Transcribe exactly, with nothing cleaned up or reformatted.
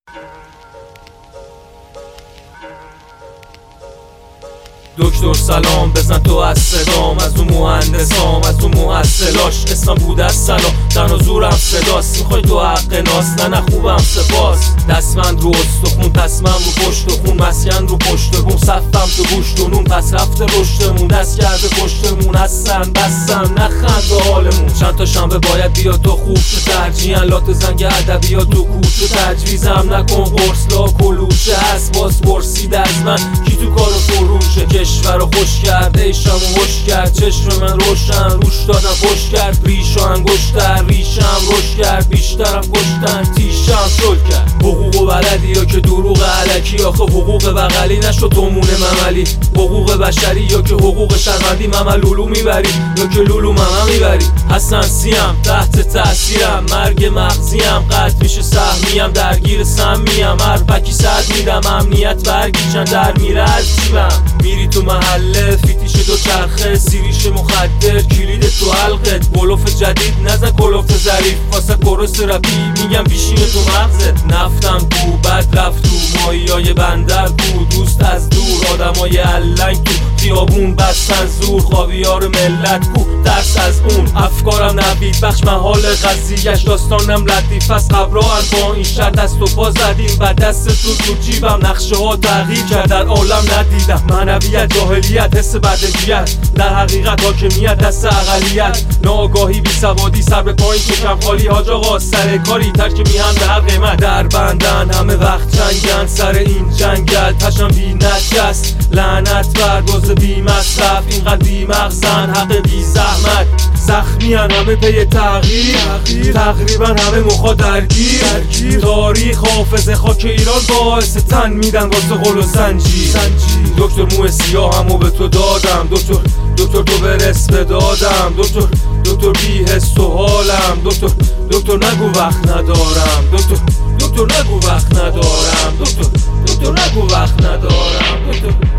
دکتر سلام بزن تو از صدام، از اون مهندسام، از اون محصلاش اسمم بود از سلام، تن زورم صداست. میخوای تو حق ناس، نه نه خوبم سپاس. دستمند رو استخون، تصمم رو پشت خون، مسکن رو پشت بوم، صفم تو گوشت و نون، پس رفته رشتمون، دست کرده پشتمون، هستن بستم نخند به حالمون. چند تا شنبه باید بیا تو خوب چه ترجیحاً، لات زنگ ادبیات تو کوچه، تجویزم نکن قرص لا کلوچه هست. باز پرسید از من کی تو کارو فروشه، کشور رو خوش کرد، ایشم و خوش کرد، چشم من روشن روش دادم خوش کرد، ریش و انگشتر ریشم روش کرد، بیشترم کشتن تیشم شل کرد. حقوق و بلدی یا که دروغ علکی، آخه حقوق بغلی نشو تو مونه مملی، حقوق بشری یا که حقوق شهروندی، ممل لولو میبری یا که لولو ممل میبری. حسن سیم تحت تاثیرم، مرگ مغزیم قطع میشه سهمیم، درگیر سمیم هر پکی صد میدم، امنیت برگی چند در میره از جیبم. میری تو محله فیتیش دو چرخه، سیریش مخدر کلید تو حلقت، بلوف جدید نزن کلوف ظریف، واسه کورس رپی میگم بیشین تو مغزت. نفتم تو بد رفت تو مایای بندر بود، دوست از دور آدمای علنگ تو خیابون بستن زور، خاویار ملت کو درس از اون. افکارم نوید بخش محال قضیهش، داستانم لطیف از قبران با این شر دست و پا زدیم، بعد دست تو تو جیبم نقشه ها تغییر کرد، در عالم ندیدم معنویت جاهلیت حس بدویت، در حقیقت حاکمیت دست اقلیت، ناآگاهی بی سوادی سر به پایین شکم خالی، حاج آقا سر کاری ترک میهن به هر قیمت، در بندن همه وقت جنگن سر این جنگل، تشم بی نجست لعنت بر باز بی مصرف، اینقدر بی مغزن حق بی زحمت، زخمی هن همه پی تغییر، تقریبا همه مخا درگیر، تاریخ حافظه خاک ایران باعث تن میدن واسه قل و زنجیر. دکتر مو سیاه همو به تو دادم، دکتر دکتر تو برس به دادم، دکتر دکتر بی حس و حالم، دکتر دکتر نگو وقت ندارم، دکتر دکتر نگو وقت ندارم، دکتر دکتر نگو وقت ندارم، دکتر